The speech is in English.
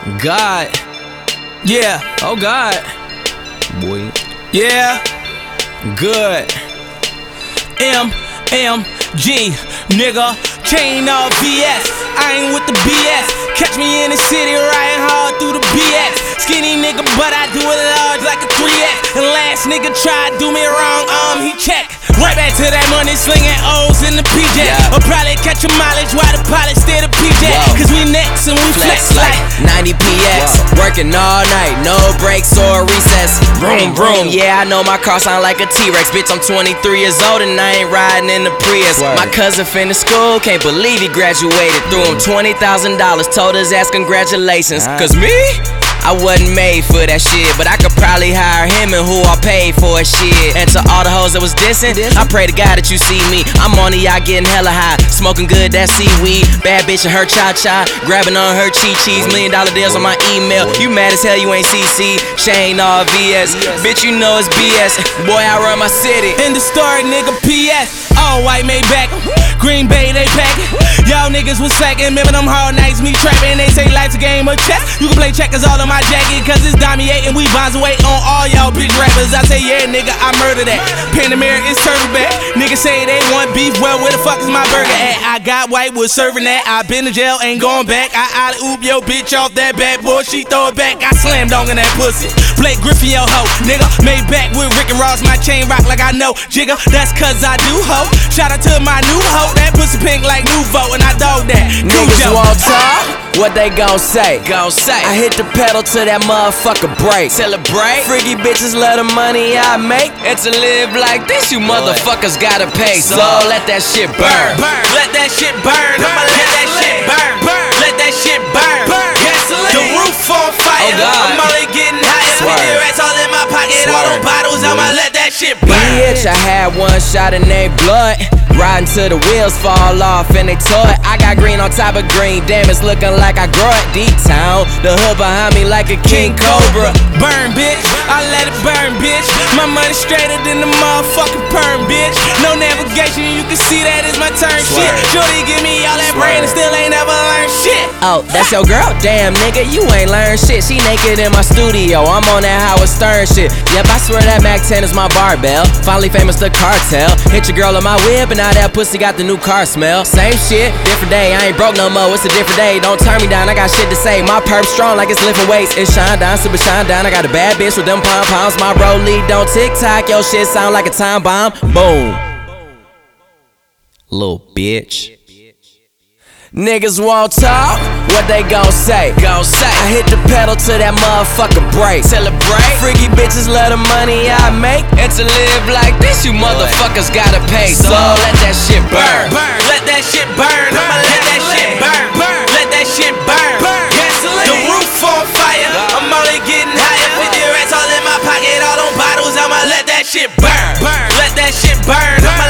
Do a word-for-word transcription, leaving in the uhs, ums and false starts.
God. Yeah. Oh God. Boy. Yeah. Good. M M G, nigga. Chain of B S. I ain't with the B S. Catch me in the city riding hard through the B S. Skinny nigga, but I do it large like a three X. And last nigga tried to do me wrong, um, he checked. Right back to that money, slinging O's in the P J. Yeah. Or probably catch a mileage while the pilot stay the P J. Whoa. Cause we next and we flex, flex like ninety P X. Whoa. Working all night, no breaks or recess. Vroom, vroom. Yeah, I know my car sound like a T-Rex. Bitch, I'm twenty-three years old and I ain't riding in the Prius. Word. My cousin finished school, can't believe he graduated. Threw him twenty thousand dollars, told his ass congratulations. Uh. Cause me? I wasn't made for that shit, but I could probably hire him and who I paid for shit. And to all the hoes that was dissing, I pray to God that you see me. I'm on the yacht getting hella high, smoking good that seaweed. Bad bitch and her cha-cha, grabbing on her chi-chis. Million dollar deals on my email. You mad as hell you ain't C C. Shane all V S, bitch you know it's B S. Boy I run my city. In the story nigga P S. All white made back, Green Bay they packin'. Y'all niggas was slacking, remember them hard nights me trapping. They say life's a game of chess. You can play checkers all on my jacket, cause it's dominating. We bonds away on all y'all bitch rappers. I say yeah nigga, I murder that. Panamera is turtleback. Niggas say they want beef, well where the fuck is my burger at? I got white, was serving that. I been to jail, ain't going back. I alley oop yo bitch off that bad boy, she throw it back. I slam dunk in that pussy. Blake Griffin yo hoe, nigga. Made back with Rick and Ross, my chain rock like I know. Jigga, that's cause I do hoe. Shout out to my new hoe, that pussy pink like Nouveau, and I dog that. Niggas won't talk, what they gon' say? Gon' say. I hit the pedal to that motherfucker break. Celebrate. Freaky bitches love the money I make, and to live like this, you motherfuckers gotta pay. So, so let that shit burn. burn. Let that shit burn. burn. I'ma let that shit burn. burn. Let that shit burn. burn. Gasoline. The roof on fire. Oh God. I'm only getting higher. fifty racks all in my pocket. Swerve. All them bottles. I'ma let that shit burn. Bitch, I had one shot and they blood. Riding till the wheels fall off and they toy. I got green on top of green, damn it's looking like I grow it. D-Town, the hood behind me like a King Cobra. Burn bitch, I let it burn bitch. My money straighter than the motherfucking perm bitch. No navigation, you can see that is my turn. Swerve. Shit, shorty give me all that brain and still ain't never learned shit. Oh, that's your girl? Damn nigga, you ain't learned shit. She naked in my studio, I'm on that Howard Stern shit. Yep, I swear that Mac ten is my barbell. Finally famous the cartel. Hit your girl on my whip and now that pussy got the new car smell. Same shit, different day, I ain't broke no more, it's a different day. Don't turn me down, I got shit to say. My perp strong like it's lifting weights. It's shine down, super shine down. I got a bad bitch with them pom-poms. My rollie don't tick-tock, your shit sound like a time bomb. Boom. Little bitch. Niggas won't talk, what they gon' say? Gon' say. I hit the pedal to that motherfucker break. Celebrate. Freaky bitches love the money I make, and to live like this, you motherfuckers gotta pay. So, so let that shit burn. burn. Let that shit burn. burn. I'ma let that shit burn. burn. Let that shit burn. burn. Gasoline. The roof on fire. I'm only getting higher. fifty racks all in my pocket. All them bottles. I'ma let that shit burn. burn. Let that shit burn. burn.